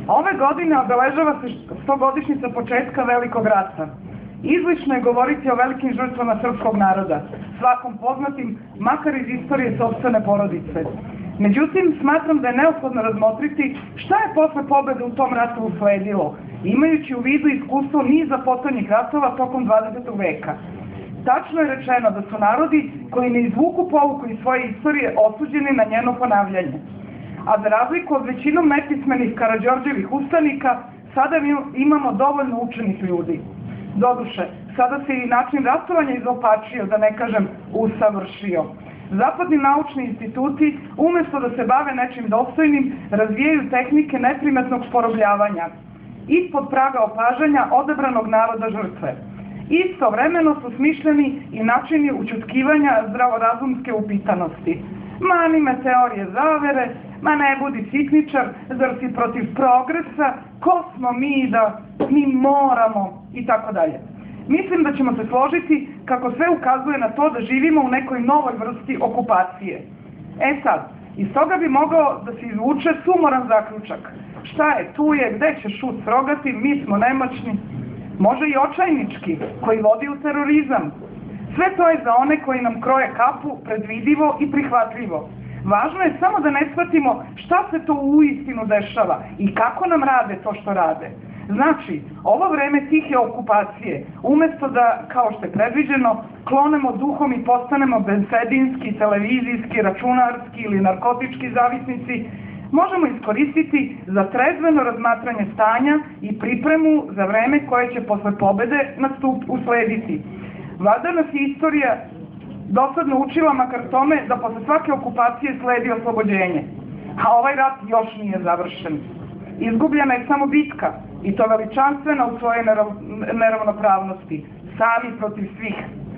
Ove godine obeležava se 100-godišnjica početka Velikog rata. Izlično je govoriti o velikim žrtvama srpskog naroda, svakom poznatim, makar iz istorije sopstvene porodice. Međutim, smatram da je neophodno razmotriti šta je posle pobede u tom ratu usledilo, imajući u vidu iskustvo niza poslednjih ratova tokom 20. veka. Tačno je rečeno da su narodi koji ne izvuku pouku iz svoje istorije osuđeni na njeno ponavljanje. A za razliku od većinom nepismenih Karađorđevih ustanika, sada imamo dovoljno učenih ljudi. Doduše, sada se i način ratovanja izopačio, da ne kažem usavršio. Zapadni naučni instituti, umesto da se bave nečim dostojnim, razvijaju tehnike neprimetnog porobljavanja, ispod praga opažanja odabranog naroda žrtve. Istovremeno su smišljeni i načini ućutkivanja zdravorazumske upitanosti. Mani me teorije zavere, ma ne budi sitničar, zar si protiv progresa, ko smo mi da mi moramo i tako dalje. Mislim da ćemo se složiti kako sve ukazuje na to da živimo u nekoj novoj vrsti okupacije. Sad, iz toga bi mogao da se izvuče sumoran zaključak. Šta je, tu je, gde će šut srogati, mi smo nemoćni. Može i očajnički, koji vodi u terorizam. Sve to je za one koji nam kroje kapu predvidivo i prihvatljivo. Važno je samo da ne shvatimo šta se to uistinu dešava i kako nam rade to što rade. Znači, ovo vreme tihe okupacije, umesto da, kao što je predviđeno, klonemo duhom i postanemo bensedinski, televizijski, računarski ili narkotički zavisnici, možemo iskoristiti za trezveno razmatranje stanja i pripremu za vreme koje će posle pobede uslediti. Valjda nas je istorija dosadno učila makar tome da posle svake okupacije sledi oslobođenje, a ovaj rat još nije završen. Izgubljena je samo bitka, i to veličanstvena u svojoj neravnopravnosti, sami protiv svih.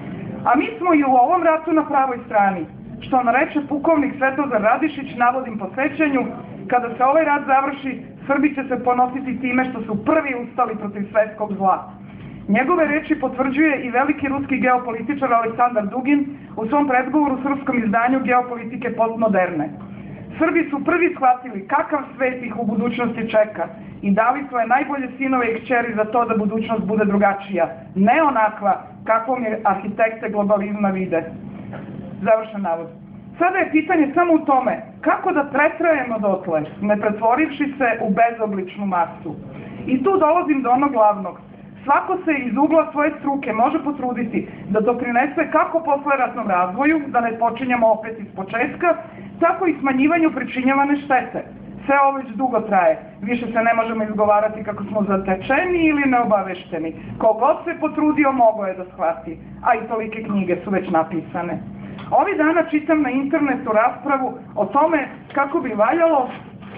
A mi smo i u ovom ratu na pravoj strani, što nareče pukovnik Svetozar Radišić, navodim po sećanju, kada se ovaj rat završi, Srbi će se ponositi time što su prvi ustali protiv svetskog zla. Njegove reči potvrđuje i veliki ruski geopolitičar Aleksandar Dugin u svom predgovoru srpskom izdanju Geopolitike postmoderne. Srbi su prvi shvatili kakav svet ih u budućnosti čeka i dali svoje najbolje sinove i kćeri za to da budućnost bude drugačija, ne onakva kakvom je arhitekte globalizma vide. Završen navod. Sada je pitanje samo u tome kako da pretrajemo dotle, ne pretvorivši se u bezobličnu masu. I tu dolazim do onog glavnog. Svako se iz ugla svoje struke može potruditi da doprinese kako posleratnom razvoju, da ne počinjamo opet iz početka, tako i smanjivanju pričinjavane štete. Sve ovo već dugo traje. Više se ne možemo izgovarati kako smo zatečeni ili neobavešteni. Kogod se potrudio mogo je da shvati, a i tolike knjige su već napisane. Ovih dana čitam na internetu raspravu o tome kako bi valjalo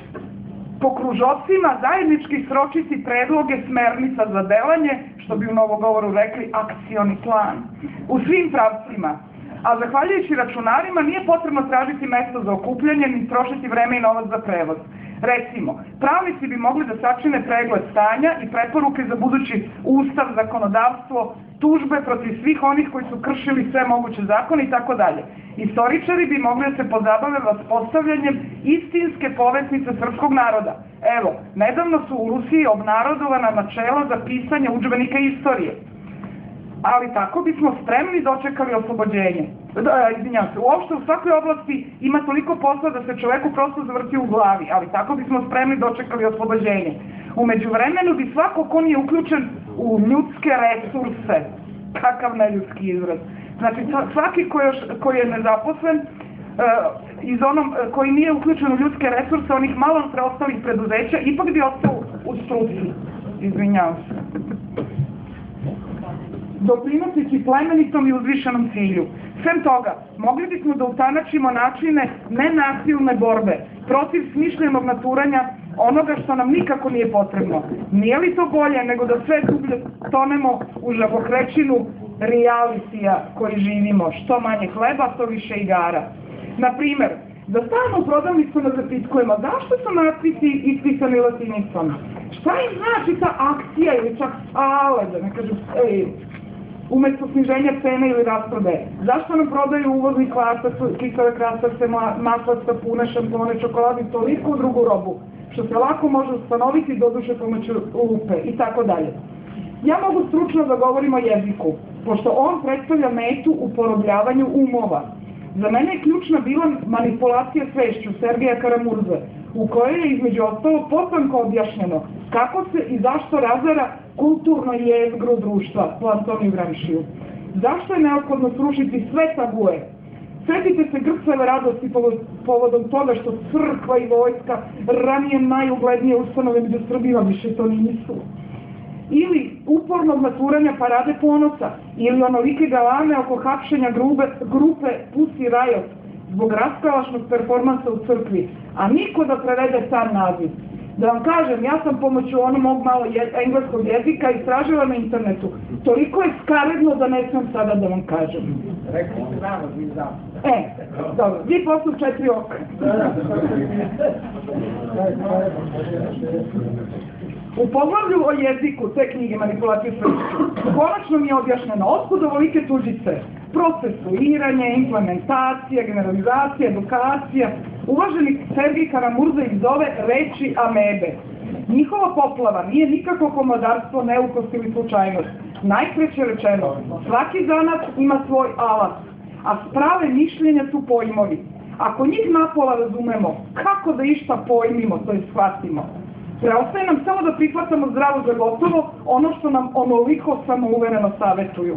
po kružocima zajednički sročiti predloge smernica za delanje, što bi u novogovoru rekli akcioni plan, u svim pravcima. A zahvaljujući računarima nije potrebno tražiti mesto za okupljanje ni trošiti vreme i novac za prevoz. Recimo, pravnici bi mogli da sačine pregled stanja i preporuke za budući ustav, zakonodavstvo, tužbe protiv svih onih koji su kršili sve moguće zakone i tako dalje. Istoričari bi mogli da se pozabave vaspostavljanjem istinske povetnice srpskog naroda. Evo, nedavno su u Rusiji obnarodovana načela za pisanje udžbenika istorije. Ali tako bismo spremni dočekali oslobođenje. Izvinjavam se, uopšte u svakoj oblasti ima toliko posla da se čoveku prosto zavrti u glavi, ali tako bismo spremni dočekali oslobođenje. U međuvremenu bi svako ko nije uključen u ljudske resurse, kakav neljudski izraz. Znači svaki koji je nezaposlen, koji nije uključen u ljudske resurse, onih malo preostalih preduzeća, ipak bi ostao u struci. Izvinjavam se. Doprinoseći plemenitom i uzvišenom cilju. Sem toga, mogli bismo da utanačimo načine nenasilne borbe protiv smišljenog naturanja onoga što nam nikako nije potrebno. Nije li to bolje nego da sve dublje tonemo u žabokrećinu realitija koji živimo? Što manje hleba, to više igara. Naprimer, da stalno u prodavnicu ne zapitkujemo zašto su natpisi ispisani latinicom? Šta im znači ta akcija ili čak ale, da ne kažu umesto sniženja cene ili rasprodaje? Zašto nam prodaju uvozni klasac, kisave krastavce, masla, sapune, šampone, čokoladu i toliko drugu robu? što se lako može ustanoviti doduše pomoću lupe i tako dalje. Ja mogu stručno da govorim o jeziku, pošto on predstavlja metu u porobljavanju umova. Za mene je ključna bila manipulacija svešću Sergeja Karamurze, u kojoj je između ostalo potanko objašnjeno kako se i zašto razara kulturno jezgro društva po Antoniju Gramšiju. Zašto je neophodno srušiti sve tabue? Sjetite se grcave radosti povodom toga što crkva i vojska, ranije najuglednije ustanove među Srbima, više to nisu. Ili upornog naturanja parade ponosa, ili onolike galame oko hapšenja grupe Pussy Riot zbog raskalašnog performansa u crkvi, a niko da prevede sam naziv. Da vam kažem, ja sam pomoću mog malo engleskog jezika istražila na internetu. Toliko je skaredno da ne znam sada da vam kažem. Rekli ste nama, vi znam. Dobro, vi poslu 4 oka. U poglavlju o jeziku te knjige Manipulacije svešću konačno mi je objašnjeno otkud ovolike tuđice, procesuiranje, implementacija, generalizacija, edukacija. Uvaženi Sergej Karamurza ih zove reči amebe. Njihova poplava nije nikako pomodarstvo, neukost ili slučajnost. Najkreće rečeno, svaki zanat ima svoj alat, a sprave mišljenja su pojmovi. Ako njih napola razumemo, kako da išta pojmimo, to je shvatimo? Preostaje nam samo da prihvatamo zdravo za gotovo ono što nam onoliko samouvereno savjetuju.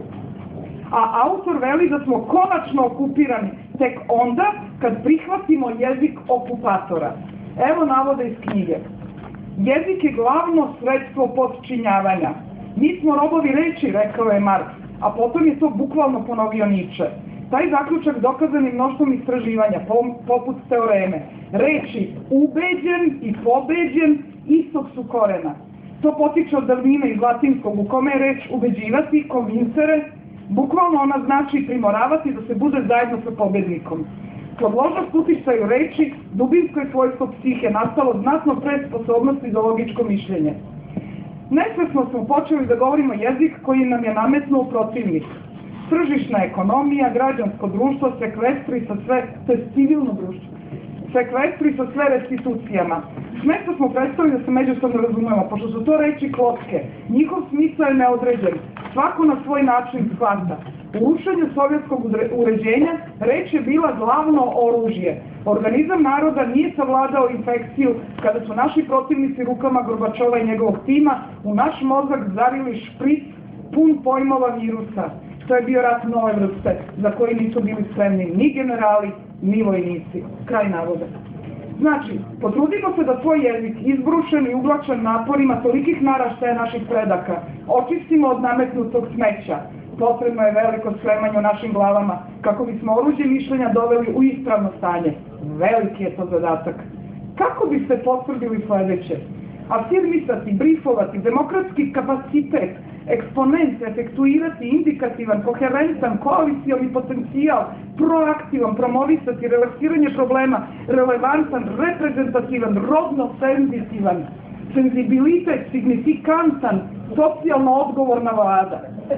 A autor veli da smo konačno okupirani tek onda kad prihvatimo jezik okupatora. Evo navoda iz knjige. Jezik je glavno sredstvo podčinjavanja. Mi smo robovi reči, rekao je Marks, a potom je to bukvalno ponovio Nietzsche. Taj zaključak dokazan je mnoštvom istraživanja, poput teoreme. Reči ubeđen i pobeđen istog su korena. To potiče od davnine iz latinskog, u kome je reč ubeđivati, convincere, bukvalno ona znači primoravati da se bude zajedno sa pobednikom. Podložnost uticaju reči, dubinsko je svojstvo psihe nastalo znatno pre sposobnosti za logičko mišljenje. Nesvesno smo počeli da govorimo jezik koji nam je nametnuo protivnik. Tržišna ekonomija, građansko društvo, sekvestri sa sve, to je civilno društvo, sekvestri sa sve restitucijama. Smesto smo predstavili da se međusobno razumemo, pošto su to reči klopke. Njihov smisao je neodređen, svako na svoj način shvata. U rušenju sovjetskog uređenja reč je bila glavno oružje. Organizam naroda nije savladao infekciju kada su naši protivnici rukama Gorbačova i njegovog tima u naš mozak zarili špric pun pojmova virusa. To je bio rat nove vrste, za koji nisu bili spremni ni generali, ni vojnici. Kraj navoda. Znači, potrudimo se da svoj jezik, izbrušen i uglačen naporima tolikih naraštaja naših predaka, očistimo od nametnutog smeća. Potrebno je veliko spremanje u našim glavama, kako bismo oruđe mišljenja doveli u ispravno stanje. Veliki je to zadatak. Kako biste potvrdili sledeće? Afirmisati, brifovati, demokratski kapacitet, eksponent, efektuirati, indikativan, koherentan, koalicioni potencijal, proaktivan, promovisati, relaksiranje problema, relevantan, reprezentativan, rodno senzitivan, senzibilitet, signifikantan, socijalno odgovorna vlada.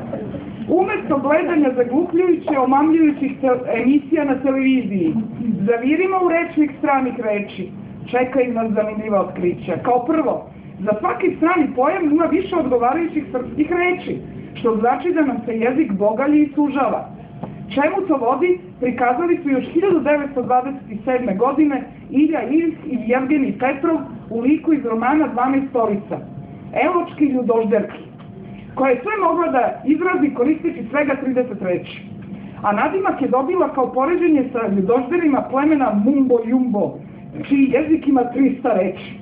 Umesto gledanja zaglupljujuće, omamljujućih emisija na televiziji, zavirimo u rečnik stranih reči. Čekaju nas zanimljiva otkrića. Kao prvo, za svaki strani pojam ima više odgovarajućih srpskih reči, što znači da nam se jezik bogalji i sužava. Čemu to vodi, prikazali su još 1927. godine Ilja Iljs i Jevgenij Petrov u liku iz romana 12 stolica, Eločki ljudožderki, koja je sve mogla da izrazi koristeći svega 30 reči. A nadimak je dobila kao poređenje sa ljudožderima plemena Mumbo Jumbo, čiji jezik ima 300 reči.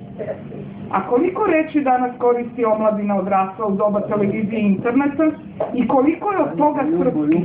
A koliko reči danas koristi omladina odrasla u doba televizije i interneta i koliko je od toga srpski?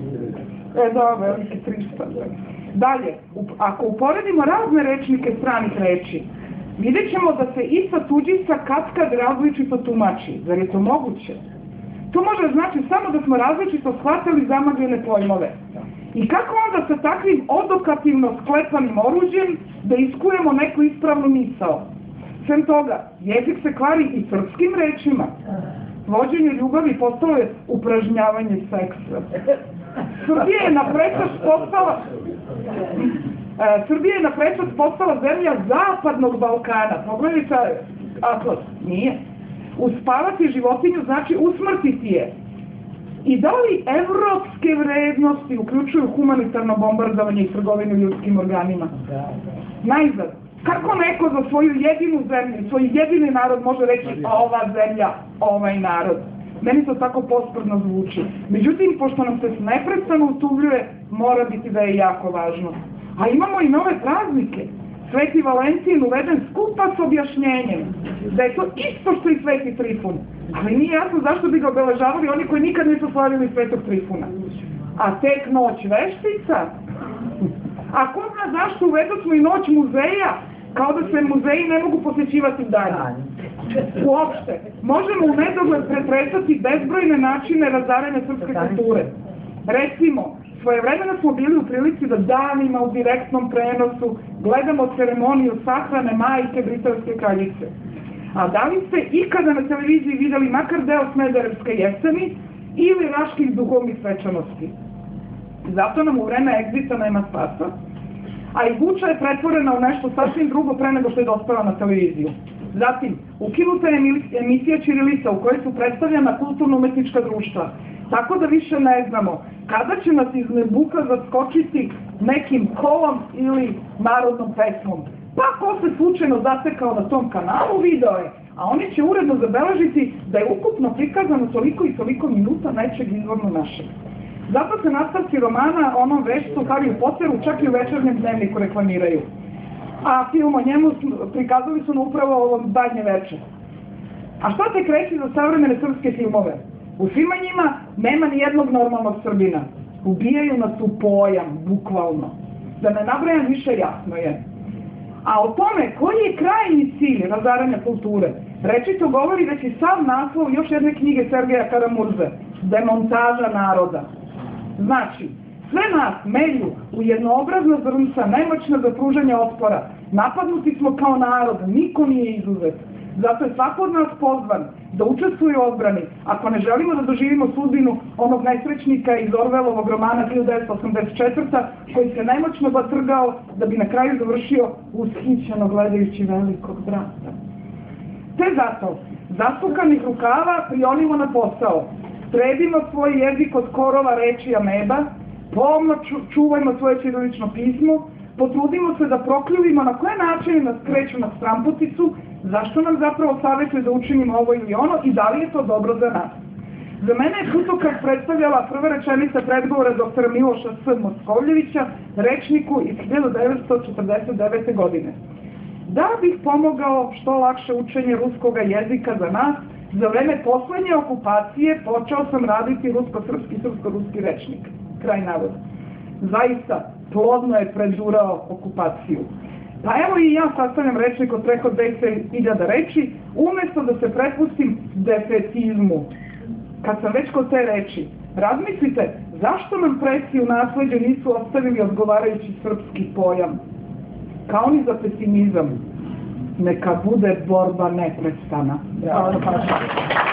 Veliki 300. Dalje, ako uporedimo razne rečnike stranih reči, vidjet ćemo da se ista tuđica katkad različito tumači. Zar je to moguće? To može znači samo da smo različito shvatili zamagljene pojmove. I kako onda sa takvim odokativno sklepanim oruđem da iskujemo neku ispravnu misao? Sem toga, jezik se kvari i srpskim rečima. Vođenje ljubavi postalo je upražnjavanje seksa. Srbija je na prečac postala... Srbija je na prečac postala zemlja zapadnog Balkana. Pogledajte atlas. Nije. Uspavati životinju znači usmrtiti je. I da li evropske vrednosti uključuju humanitarno bombardovanje i trgovinu ljudskim organima? Najzad. Kako neko za svoju jedinu zemlju, svoj jedini narod može reći ova zemlja, ovaj narod? Meni to tako posprdno zvuči. Međutim, pošto nam se neprestano utubljuje, mora biti da je jako važno. A imamo i nove praznike. Sveti Valentin uveden skupa s objašnjenjem da je to isto što i Sveti Trifun. Ali nije jasno zašto bi ga obeležavali oni koji nikad nisu slavili Svetog Trifuna. A tek noć veštica? A ko zna zašto uvedu smo i noć muzeja, kao da se muzeji ne mogu posjećivati dalje? Uopšte, možemo u nedogled pretresati bezbrojne načine razaranja srpske kulture. Recimo, svojevremeno smo bili u prilici da danima u direktnom prenosu gledamo ceremoniju sahrane majke britanske kraljice. A da li ste ikada na televiziji videli makar deo Smederevske jeseni ili raških duhovnih svečanosti? Zato nam u vreme egzita nema spasa, a i Guča je pretvorena u nešto sasvim drugo pre nego što je dospela na televiziju. Zatim, ukinuta je emisija Ćirilica u kojoj su predstavljena kulturno-umetnička društva, tako da više ne znamo kada će nas iz nebuka zaskočiti nekim kolom ili narodnom pesmom. Pa ko se slučajno zatekao na tom kanalu, video je, a oni će uredno zabeležiti da je ukupno prikazano toliko i toliko minuta nečeg izvorno našeg. Zato se nastavci romana onom vešcu Harry Potteru čak i u Večernjem dnevniku reklamiraju. A film o njemu prikazali su na upravo ovo badnje veče. A šta tek reći za savremene srpske filmove? U svima njima nema ni jednog normalnog Srbina. Ubijaju nas u pojam, bukvalno. Da ne nabrajam više, jasno je. A o tome koji je krajnji cilj razaranja kulture, rečito govori već i sam naslov još jedne knjige Sergeja Karamurze, Demontaža naroda. Znači, sve nas melju u jednoobrazna zrnca, nemoćna za pružanje otpora. Napadnuti smo kao narod, niko nije izuzet. Zato je svako od nas pozvan da učestvuje u odbrani, ako ne želimo da doživimo sudbinu onog nesrećnika iz Orvelovog romana 1984. koji se nemoćno batrgao da bi na kraju završio ushićeno gledajući Velikog brata. Te zato, zasukanih rukava prionimo na posao, strebimo svoj jezik od korova reči ameba, pomno čuvajmo svoje ćirilično pismo, potrudimo se da prokljuvimo na koje načine nas kreću na stramputicu, zašto nam zapravo savjetuje da učinimo ovo ili ono i da li je to dobro za nas. Za mene je putokaz predstavljala prva rečenica predgovora dr. Miloša S. Moskovljevića, rečniku iz 1949. godine. Da bih pomogao što lakše učenje ruskoga jezika za nas, za vreme poslednje okupacije počeo sam raditi rusko-srpski i srpsko-ruski rečnik. Kraj navoda. Zaista, plodno je predurao okupaciju. Pa evo i ja sastavljam rečnik od preko 10.000 reči, umjesto da se prepustim defetizmu. Kad sam već kod te reči, razmislite zašto nam preci u nasleđu nisu ostavili odgovarajući srpski pojam. Kao ni za pesimizam. Neka bude borba neprestana. Hvala na pažnju.